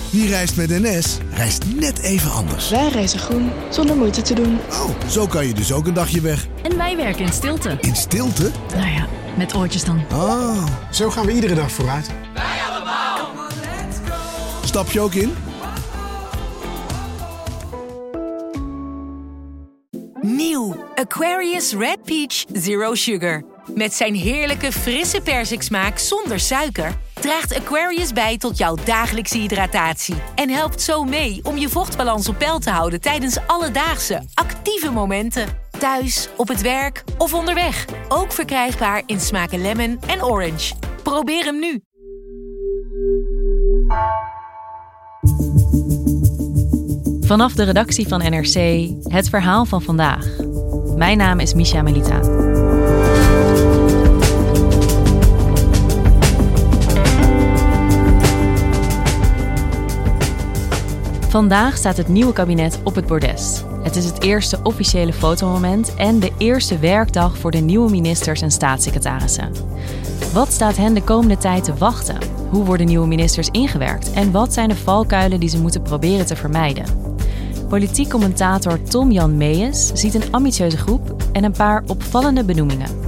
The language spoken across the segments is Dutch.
Wie reist met NS, reist net even anders. Wij reizen groen, zonder moeite te doen. Oh, zo kan je dus ook een dagje weg. En wij werken in stilte. In stilte? Nou ja, met oortjes dan. Oh. Zo gaan we iedere dag vooruit. Wij allemaal. Stap je ook in? Nieuw Aquarius Red Peach Zero Sugar. Met zijn heerlijke frisse persiksmaak zonder suiker draagt Aquarius bij tot jouw dagelijkse hydratatie. En helpt zo mee om je vochtbalans op peil te houden tijdens alledaagse, actieve momenten. Thuis, op het werk of onderweg. Ook verkrijgbaar in smaken lemon en orange. Probeer hem nu. Vanaf de redactie van NRC, het verhaal van vandaag. Mijn naam is Misha Melita. Vandaag staat het nieuwe kabinet op het bordes. Het is het eerste officiële fotomoment en de eerste werkdag voor de nieuwe ministers en staatssecretarissen. Wat staat hen de komende tijd te wachten? Hoe worden nieuwe ministers ingewerkt? En wat zijn de valkuilen die ze moeten proberen te vermijden? Politiek commentator Tom-Jan Meijers ziet een ambitieuze groep en een paar opvallende benoemingen.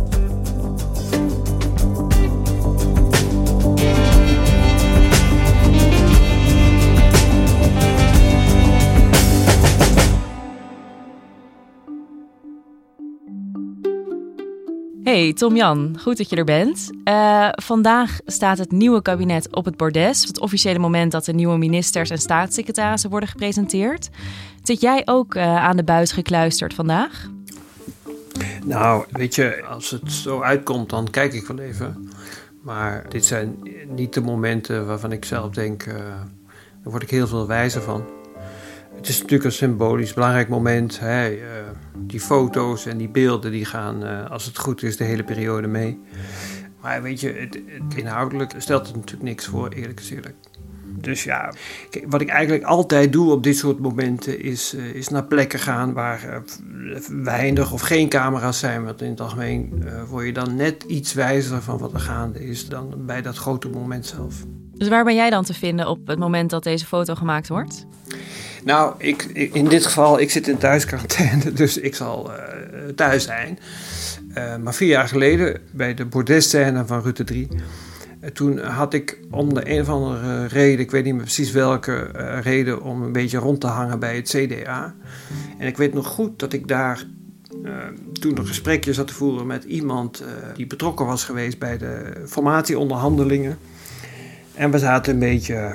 Hey Tom-Jan, goed dat je er bent. Vandaag staat het nieuwe kabinet op het bordes. Het officiële moment dat de nieuwe ministers en staatssecretarissen worden gepresenteerd. Zit jij ook aan de buis gekluisterd vandaag? Nou, weet je, als het zo uitkomt, dan kijk ik wel even. Maar dit zijn niet de momenten waarvan ik zelf denk, daar word ik heel veel wijzer van. Het is natuurlijk een symbolisch belangrijk moment. Die foto's en die beelden die gaan, als het goed is, de hele periode mee. Maar weet je, het inhoudelijk stelt het natuurlijk niks voor, eerlijk is eerlijk. Dus ja, kijk, wat ik eigenlijk altijd doe op dit soort momenten is naar plekken gaan waar weinig of geen camera's zijn. Want in het algemeen word je dan net iets wijzer van wat er gaande is dan bij dat grote moment zelf. Dus waar ben jij dan te vinden op het moment dat deze foto gemaakt wordt? Nou, in dit geval, ik zit in thuisquarantaine, dus ik zal thuis zijn. Maar 4 jaar geleden, bij de bordesscène van Rutte 3... toen had ik om de een of andere reden, ik weet niet meer precies welke reden, om een beetje rond te hangen bij het CDA. En ik weet nog goed dat ik daar toen een gesprekje zat te voeren met iemand die betrokken was geweest bij de formatieonderhandelingen. En we zaten een beetje,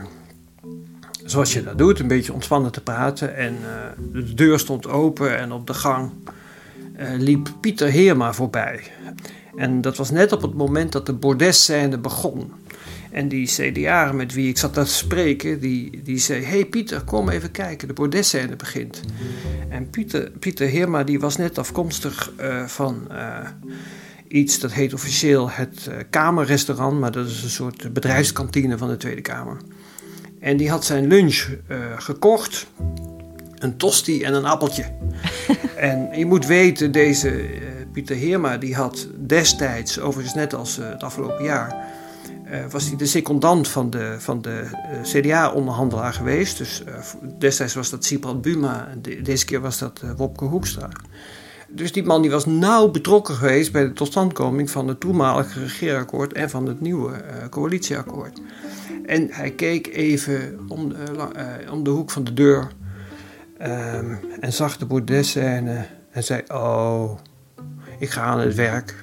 zoals je dat doet, een beetje ontspannen te praten. En de deur stond open en op de gang liep Pieter Heerma voorbij. En dat was net op het moment dat de bordesscène begon. En die CDA'er met wie ik zat te spreken, die zei: hey Pieter, kom even kijken, de bordesscène begint. En Pieter Heerma die was net afkomstig van iets dat heet officieel het Kamerrestaurant, maar dat is een soort bedrijfskantine van de Tweede Kamer. En die had zijn lunch gekocht, een tosti en een appeltje. En je moet weten, deze Pieter Heerma die had destijds, overigens net als het afgelopen jaar, was hij de secondant van de CDA-onderhandelaar geweest. Dus destijds was dat Sibrand Buma en deze keer was dat Wopke Hoekstra. Dus die man die was nauw betrokken geweest bij de totstandkoming van het toenmalige regeerakkoord en van het nieuwe coalitieakkoord. En hij keek even om de hoek van de deur en zag de bordesscène en zei: oh, ik ga aan het werk.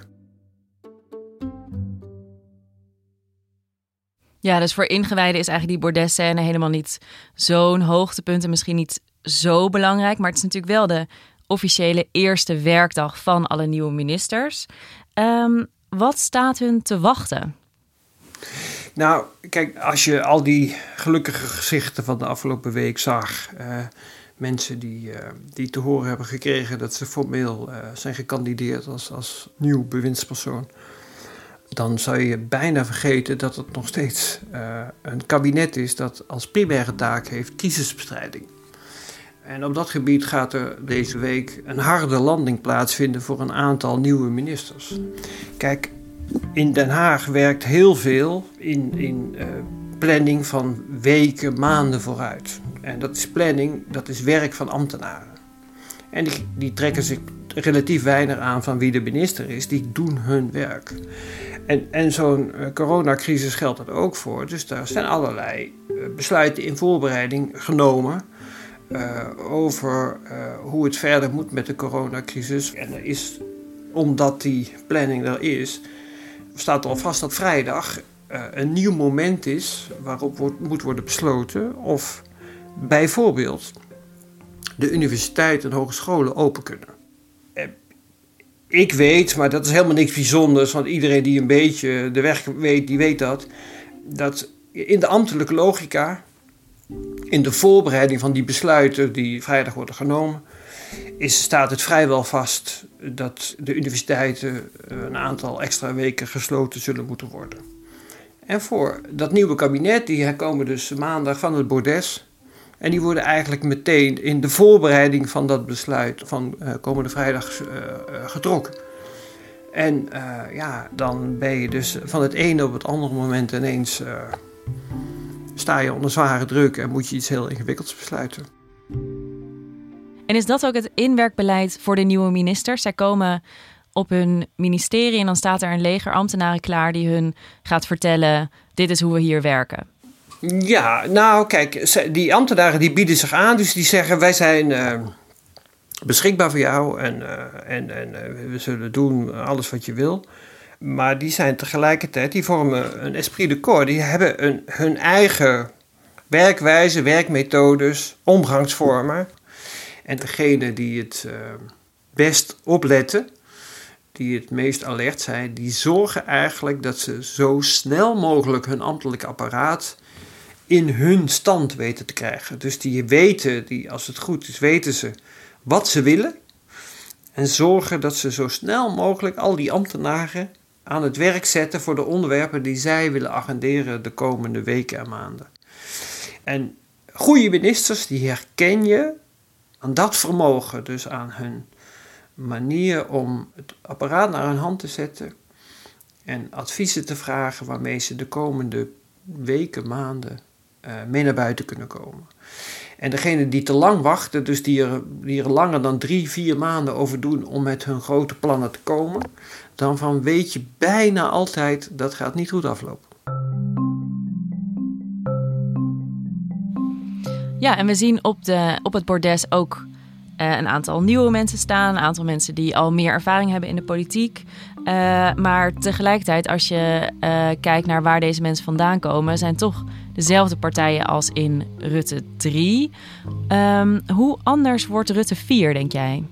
Ja, dus voor ingewijden is eigenlijk die bordesscène helemaal niet zo'n hoogtepunt en misschien niet zo belangrijk. Maar het is natuurlijk wel de officiële eerste werkdag van alle nieuwe ministers. Wat staat hun te wachten? Nou, kijk, als je al die gelukkige gezichten van de afgelopen week zag, mensen die te horen hebben gekregen dat ze formeel zijn gekandideerd als nieuw bewindspersoon, dan zou je bijna vergeten dat het nog steeds een kabinet is dat als primaire taak heeft crisisbestrijding. En op dat gebied gaat er deze week een harde landing plaatsvinden voor een aantal nieuwe ministers. Kijk, in Den Haag werkt heel veel in planning van weken, maanden vooruit. En dat is planning, dat is werk van ambtenaren. En die trekken zich relatief weinig aan van wie de minister is. Die doen hun werk. En zo'n coronacrisis geldt dat ook voor. Dus daar zijn allerlei besluiten in voorbereiding genomen over hoe het verder moet met de coronacrisis. En er is, omdat die planning er is, staat al vast dat vrijdag een nieuw moment is waarop moet worden besloten of bijvoorbeeld de universiteiten en hogescholen open kunnen. Ik weet, maar dat is helemaal niks bijzonders, want iedereen die een beetje de weg weet, die weet dat in de ambtelijke logica, in de voorbereiding van die besluiten die vrijdag worden genomen, staat het vrijwel vast dat de universiteiten een aantal extra weken gesloten zullen moeten worden. En voor dat nieuwe kabinet, die komen dus maandag van het bordes. En die worden eigenlijk meteen in de voorbereiding van dat besluit van komende vrijdag getrokken. En dan ben je dus van het ene op het andere moment ineens sta je onder zware druk en moet je iets heel ingewikkelds besluiten. En is dat ook het inwerkbeleid voor de nieuwe ministers? Zij komen op hun ministerie en dan staat er een leger ambtenaren klaar die hun gaat vertellen, dit is hoe we hier werken. Ja, nou kijk, die ambtenaren die bieden zich aan, dus die zeggen wij zijn beschikbaar voor jou en we zullen doen alles wat je wil. Maar die zijn tegelijkertijd, die vormen een esprit de corps, die hebben hun eigen werkwijze, werkmethodes, omgangsvormen. En degene die het best opletten, die het meest alert zijn, die zorgen eigenlijk dat ze zo snel mogelijk hun ambtelijk apparaat in hun stand weten te krijgen. Dus die weten, als het goed is, weten ze wat ze willen. En zorgen dat ze zo snel mogelijk al die ambtenaren aan het werk zetten voor de onderwerpen die zij willen agenderen de komende weken en maanden. En goede ministers, die herken je aan dat vermogen, dus aan hun manier om het apparaat naar hun hand te zetten en adviezen te vragen waarmee ze de komende weken, maanden mee naar buiten kunnen komen. En degene die te lang wachten, dus die er langer dan 3-4 maanden over doen om met hun grote plannen te komen, dan van weet je bijna altijd dat gaat niet goed aflopen. Ja, en we zien op het bordes ook een aantal nieuwe mensen staan. Een aantal mensen die al meer ervaring hebben in de politiek. Maar tegelijkertijd, als je kijkt naar waar deze mensen vandaan komen, zijn toch dezelfde partijen als in Rutte 3. Hoe anders wordt Rutte 4, denk jij?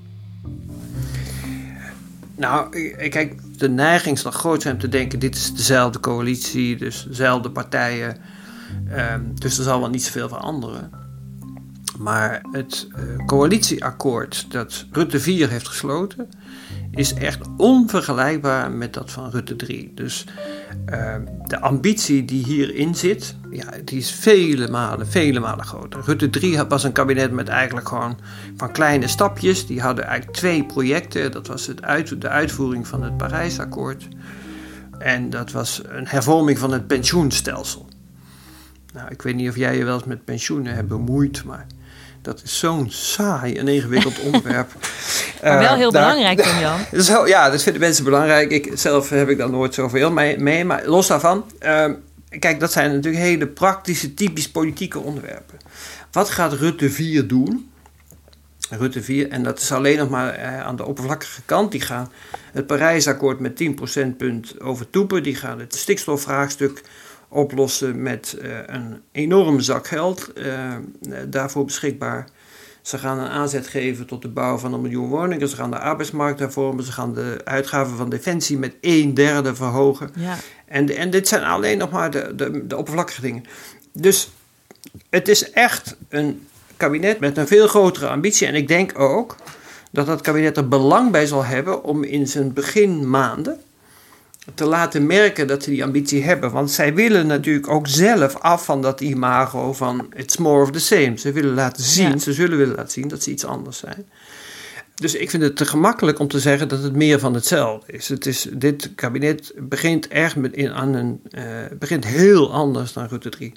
Nou, kijk, de neiging zal groot zijn om te denken, dit is dezelfde coalitie, dus dezelfde partijen. Dus er zal wel niet zoveel veranderen. Maar het coalitieakkoord dat Rutte 4 heeft gesloten is echt onvergelijkbaar met dat van Rutte 3. Dus de ambitie die hierin zit, die is vele malen groter. Rutte 3 was een kabinet met eigenlijk gewoon van kleine stapjes. Die hadden eigenlijk 2 projecten. Dat was de uitvoering van het Parijsakkoord. En dat was een hervorming van het pensioenstelsel. Nou, ik weet niet of jij je wel eens met pensioenen hebt bemoeid, maar dat is zo'n saai en ingewikkeld onderwerp. Maar wel heel belangrijk, Jan. Ja, dat vinden mensen belangrijk. Zelf heb ik daar nooit zoveel mee. Maar los daarvan, kijk, dat zijn natuurlijk hele praktische, typisch politieke onderwerpen. Wat gaat Rutte 4 doen? Rutte 4, en dat is alleen nog maar aan de oppervlakkige kant. Die gaan het Parijsakkoord met 10 procentpunt overtoepen. Die gaan het stikstofvraagstuk oplossen met een enorme zak geld daarvoor beschikbaar. Ze gaan een aanzet geven tot de bouw van 1 miljoen woningen. Ze gaan de arbeidsmarkt hervormen. Ze gaan de uitgaven van defensie met 1/3 verhogen. Ja. En dit zijn alleen nog maar de oppervlakkige dingen. Dus het is echt een kabinet met een veel grotere ambitie. En ik denk ook dat dat kabinet er belang bij zal hebben om in zijn beginmaanden te laten merken dat ze die ambitie hebben. Want zij willen natuurlijk ook zelf af van dat imago van it's more of the same. Ze willen laten zien, Ze zullen willen laten zien dat ze iets anders zijn. Dus ik vind het te gemakkelijk om te zeggen dat het meer van hetzelfde is. Dit kabinet begint echt begint heel anders dan Rutte 3.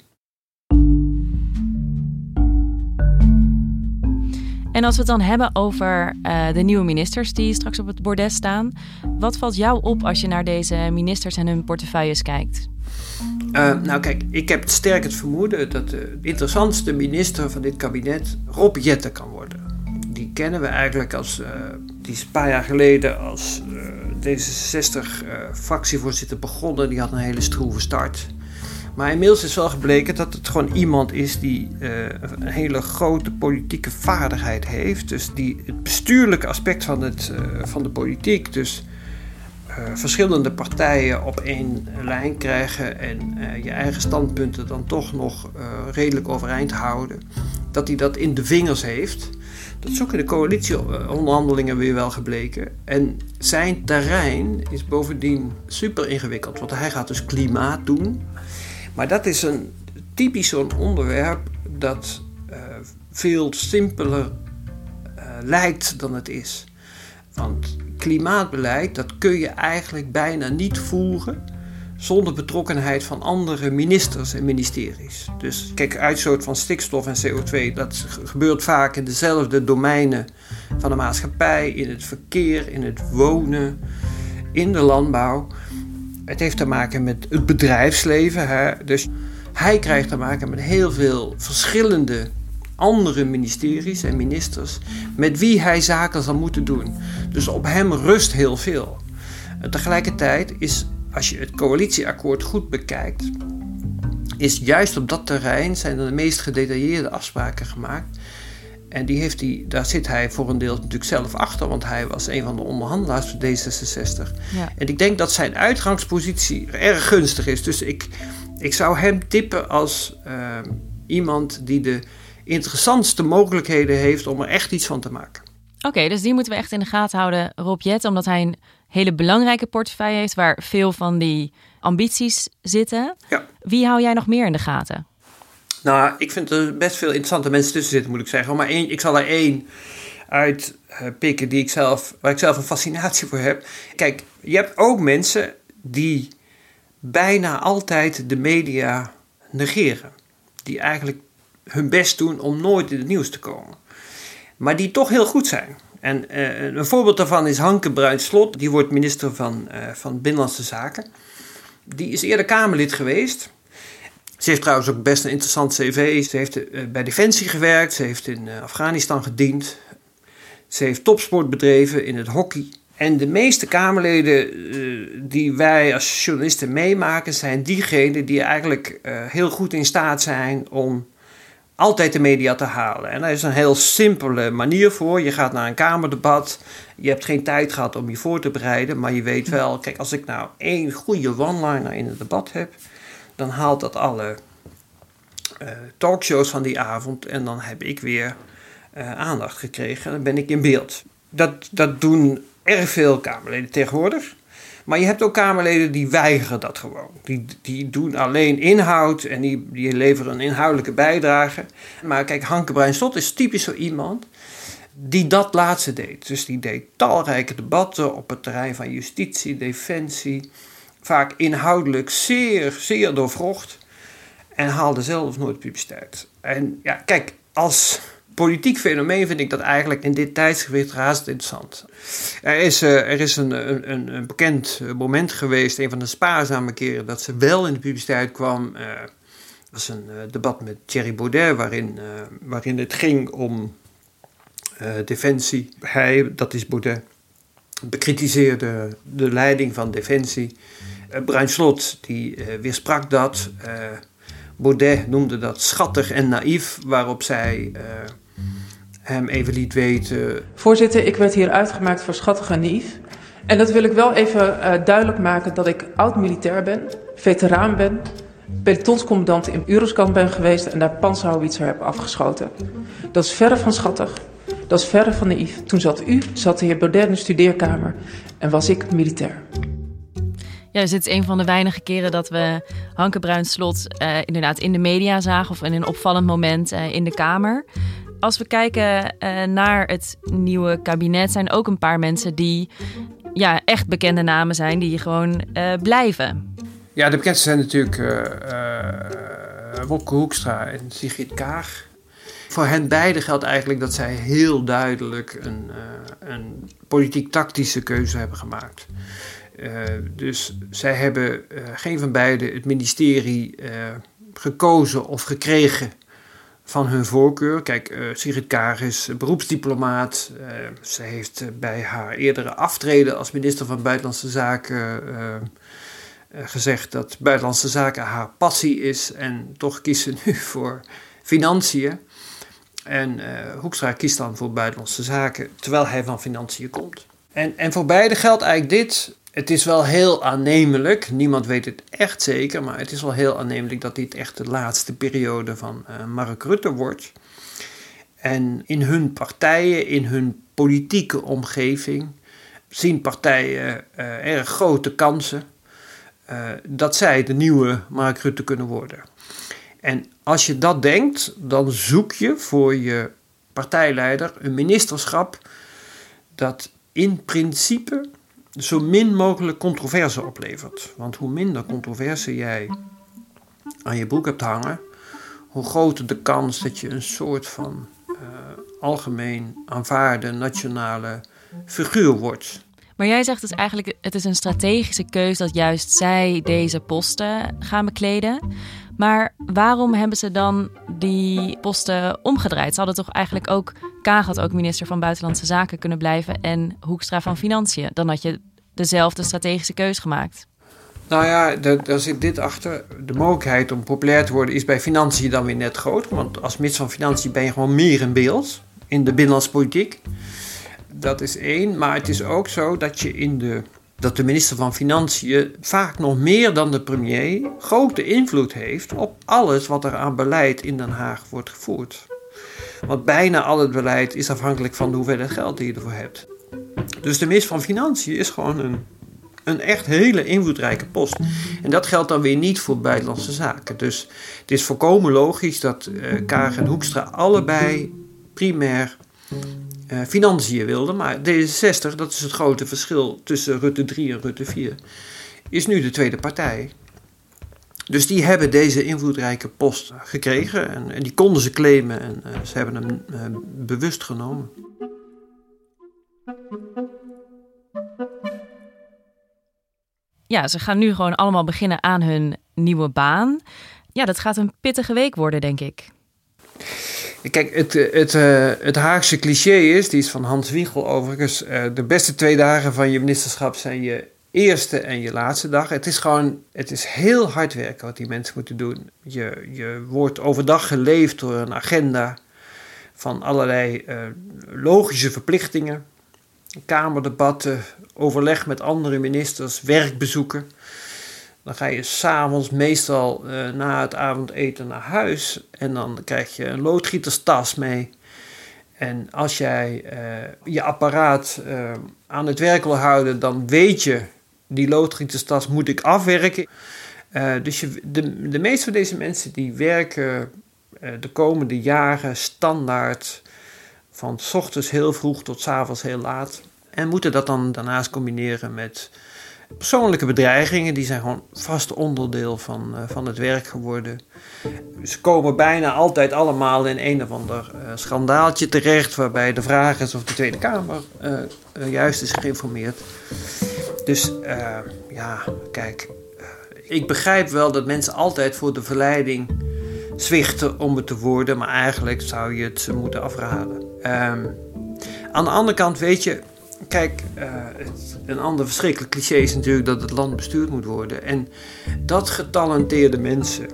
En als we het dan hebben over de nieuwe ministers die straks op het bordes staan. Wat valt jou op als je naar deze ministers en hun portefeuilles kijkt? Nou kijk, ik heb sterk het vermoeden dat de interessantste minister van dit kabinet Rob Jetten kan worden. Die kennen we eigenlijk die is een paar jaar geleden als D66-fractievoorzitter begonnen. Die had een hele stroeve start. Maar inmiddels is wel gebleken dat het gewoon iemand is die een hele grote politieke vaardigheid heeft. Dus die het bestuurlijke aspect van de politiek, dus verschillende partijen op één lijn krijgen en je eigen standpunten dan toch nog redelijk overeind houden. Dat hij dat in de vingers heeft. Dat is ook in de coalitieonderhandelingen weer wel gebleken. En zijn terrein is bovendien super ingewikkeld, want hij gaat dus klimaat doen. Maar dat is typisch zo'n onderwerp dat veel simpeler lijkt dan het is. Want klimaatbeleid, dat kun je eigenlijk bijna niet voeren zonder betrokkenheid van andere ministers en ministeries. Dus kijk, uitstoot van stikstof en CO2, dat gebeurt vaak in dezelfde domeinen van de maatschappij, in het verkeer, in het wonen, in de landbouw. Het heeft te maken met het bedrijfsleven. Hè? Dus hij krijgt te maken met heel veel verschillende andere ministeries en ministers met wie hij zaken zal moeten doen. Dus op hem rust heel veel. En tegelijkertijd is, als je het coalitieakkoord goed bekijkt, is juist op dat terrein zijn er de meest gedetailleerde afspraken gemaakt. En daar zit hij voor een deel natuurlijk zelf achter, want hij was een van de onderhandelaars voor D66. Ja. En ik denk dat zijn uitgangspositie erg gunstig is. Dus ik zou hem tippen als iemand die de interessantste mogelijkheden heeft om er echt iets van te maken. Oké, dus die moeten we echt in de gaten houden, Rob Jetten, omdat hij een hele belangrijke portefeuille heeft waar veel van die ambities zitten. Ja. Wie hou jij nog meer in de gaten? Nou, ik vind er best veel interessante mensen tussen zitten, moet ik zeggen. Maar ik zal er één uit pikken waar ik zelf een fascinatie voor heb. Kijk, je hebt ook mensen die bijna altijd de media negeren. Die eigenlijk hun best doen om nooit in het nieuws te komen. Maar die toch heel goed zijn. En een voorbeeld daarvan is Hanke Bruins-Slot. Die wordt minister van Binnenlandse Zaken. Die is eerder Kamerlid geweest. Ze heeft trouwens ook best een interessant cv. Ze heeft bij Defensie gewerkt. Ze heeft in Afghanistan gediend. Ze heeft topsport bedreven in het hockey. En de meeste Kamerleden die wij als journalisten meemaken, zijn diegenen die eigenlijk heel goed in staat zijn om altijd de media te halen. En daar is een heel simpele manier voor. Je gaat naar een Kamerdebat. Je hebt geen tijd gehad om je voor te bereiden. Maar je weet wel, kijk, als ik nou één goede one-liner in het debat heb, dan haalt dat alle talkshows van die avond. En dan heb ik weer aandacht gekregen. Dan ben ik in beeld. Dat doen erg veel Kamerleden tegenwoordig. Maar je hebt ook Kamerleden die weigeren dat gewoon. Die doen alleen inhoud en die leveren een inhoudelijke bijdrage. Maar kijk, Hanke Bruins-Slot is typisch zo iemand die dat laatste deed. Dus die deed talrijke debatten op het terrein van justitie, defensie. Vaak inhoudelijk zeer, zeer doorvrocht. En haalde zelf nooit publiciteit. En ja, kijk, als politiek fenomeen vind ik dat eigenlijk in dit tijdsgewicht razend interessant. Er is een bekend moment geweest, een van de spaarzame keren dat ze wel in de publiciteit kwam. Dat was een debat met Thierry Baudet waarin het ging om Defensie. Hij, dat is Baudet, bekritiseerde de leiding van Defensie. Bruins-Slot die weersprak dat. Baudet noemde dat schattig en naïef, waarop zij hem even liet weten. Voorzitter, ik werd hier uitgemaakt voor schattig en naïef. En dat wil ik wel even duidelijk maken dat ik oud-militair ben, veteraan ben, pelotonscommandant in Euroscan ben geweest en daar panzerhouwitser heb afgeschoten. Dat is verre van schattig, dat is verre van naïef. Toen zat de heer Baudet in de studeerkamer en was ik militair. Ja, dus het is een van de weinige keren dat we Hanke Bruins-Slot inderdaad in de media zagen of in een opvallend moment in de Kamer. als we kijken naar het nieuwe kabinet, zijn ook een paar mensen die echt bekende namen zijn, die gewoon blijven. Ja, de bekendste zijn natuurlijk Wopke Hoekstra en Sigrid Kaag. Voor hen beiden geldt eigenlijk dat zij heel duidelijk een politiek-tactische keuze hebben gemaakt. Dus zij hebben geen van beiden het ministerie gekozen of gekregen van hun voorkeur. Kijk, Sigrid Kaag is beroepsdiplomaat. Ze heeft bij haar eerdere aftreden als minister van Buitenlandse Zaken gezegd dat Buitenlandse Zaken haar passie is. En toch kiest ze nu voor financiën. En Hoekstra kiest dan voor Buitenlandse Zaken, terwijl hij van financiën komt. En voor beide geldt eigenlijk dit. Het is wel heel aannemelijk, niemand weet het echt zeker, maar het is wel heel aannemelijk dat dit echt de laatste periode van Mark Rutte wordt. En in hun partijen, in hun politieke omgeving, zien partijen erg grote kansen dat zij de nieuwe Mark Rutte kunnen worden. En als je dat denkt, dan zoek je voor je partijleider een ministerschap dat in principe zo min mogelijk controverse oplevert. Want hoe minder controverse jij aan je broek hebt hangen, hoe groter de kans dat je een soort van algemeen aanvaarde nationale figuur wordt. Maar jij zegt dus eigenlijk, het is een strategische keus dat juist zij deze posten gaan bekleden. Maar waarom hebben ze dan die posten omgedraaid? Ze hadden toch eigenlijk ook, Kaag had ook minister van Buitenlandse Zaken kunnen blijven en Hoekstra van Financiën. Dan had je dezelfde strategische keus gemaakt. Nou ja, daar zit dit achter. De mogelijkheid om populair te worden is bij Financiën dan weer net groot. Want als minister van Financiën ben je gewoon meer in beeld in de binnenlandse politiek. Dat is één, maar het is ook zo dat dat de minister van Financiën vaak nog meer dan de premier grote invloed heeft op alles wat er aan beleid in Den Haag wordt gevoerd. Want bijna al het beleid is afhankelijk van de hoeveelheid geld die je ervoor hebt. Dus de minister van Financiën is gewoon een echt hele invloedrijke post. En dat geldt dan weer niet voor Buitenlandse Zaken. Dus het is volkomen logisch dat Kaag en Hoekstra allebei primair financiën wilden. Maar D66, dat is het grote verschil tussen Rutte 3 en Rutte 4, is nu de tweede partij. Dus die hebben deze invloedrijke post gekregen en die konden ze claimen en ze hebben hem bewust genomen. Ja, ze gaan nu gewoon allemaal beginnen aan hun nieuwe baan. Ja, dat gaat een pittige week worden, denk ik. Kijk, het Haagse cliché is, die is van Hans Wiegel overigens, de beste 2 dagen van je ministerschap zijn je eerste en je laatste dag. Het is heel hard werken wat die mensen moeten doen. Je wordt overdag geleefd door een agenda van allerlei logische verplichtingen, kamerdebatten, overleg met andere ministers, werkbezoeken. Dan ga je 's avonds meestal na het avondeten naar huis en dan krijg je een loodgieterstas mee. En als jij je apparaat aan het werk wil houden, dan weet je, die loodgieterstas moet ik afwerken. Dus de meeste van deze mensen die werken de komende jaren standaard van 's ochtends heel vroeg tot 's avonds heel laat. En moeten dat dan daarnaast combineren met persoonlijke bedreigingen. Die zijn gewoon vast onderdeel van het werk geworden. Ze komen bijna altijd allemaal in een of ander schandaaltje terecht, waarbij de vraag is of de Tweede Kamer juist is geïnformeerd. Dus kijk, ik begrijp wel dat mensen altijd voor de verleiding zwichten om het te worden, maar eigenlijk zou je het moeten afraden. Aan de andere kant weet je, kijk, een ander verschrikkelijk cliché is natuurlijk dat het land bestuurd moet worden. En dat getalenteerde mensen,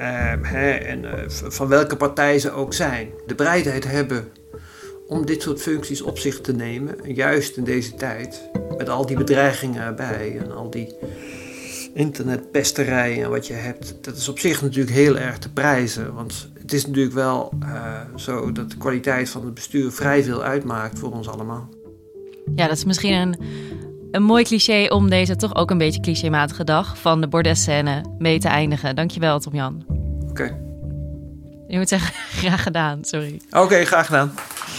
van welke partij ze ook zijn, de bereidheid hebben om dit soort functies op zich te nemen, juist in deze tijd, met al die bedreigingen erbij en al die internetpesterijen en wat je hebt, dat is op zich natuurlijk heel erg te prijzen. Want het is natuurlijk wel zo dat de kwaliteit van het bestuur vrij veel uitmaakt voor ons allemaal. Ja, dat is misschien een mooi cliché om deze toch ook een beetje clichématige dag van de bordesscène mee te eindigen. Dankjewel, Tom-Jan. Oké. Je moet zeggen, graag gedaan, sorry. Oké, graag gedaan.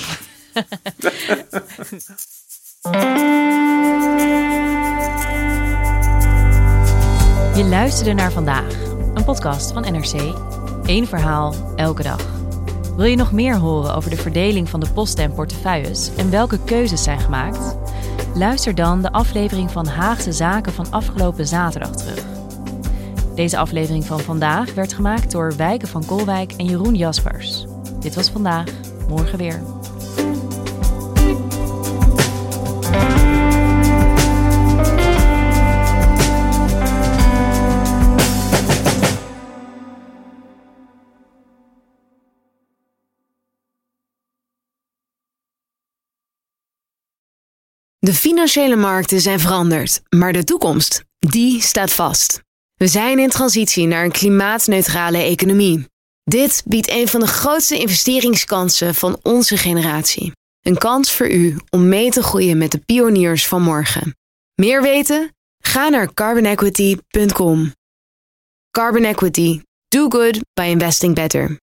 Je luisterde naar Vandaag, een podcast van NRC. 1 verhaal, elke dag. Wil je nog meer horen over de verdeling van de posten en portefeuilles en welke keuzes zijn gemaakt? Luister dan de aflevering van Haagse Zaken van afgelopen zaterdag terug. Deze aflevering van Vandaag werd gemaakt door Wijken van Kolwijk en Jeroen Jaspers. Dit was Vandaag, morgen weer. De financiële markten zijn veranderd, maar de toekomst, die staat vast. We zijn in transitie naar een klimaatneutrale economie. Dit biedt een van de grootste investeringskansen van onze generatie. Een kans voor u om mee te groeien met de pioniers van morgen. Meer weten? Ga naar carbonequity.com. Carbon Equity. Do good by investing better.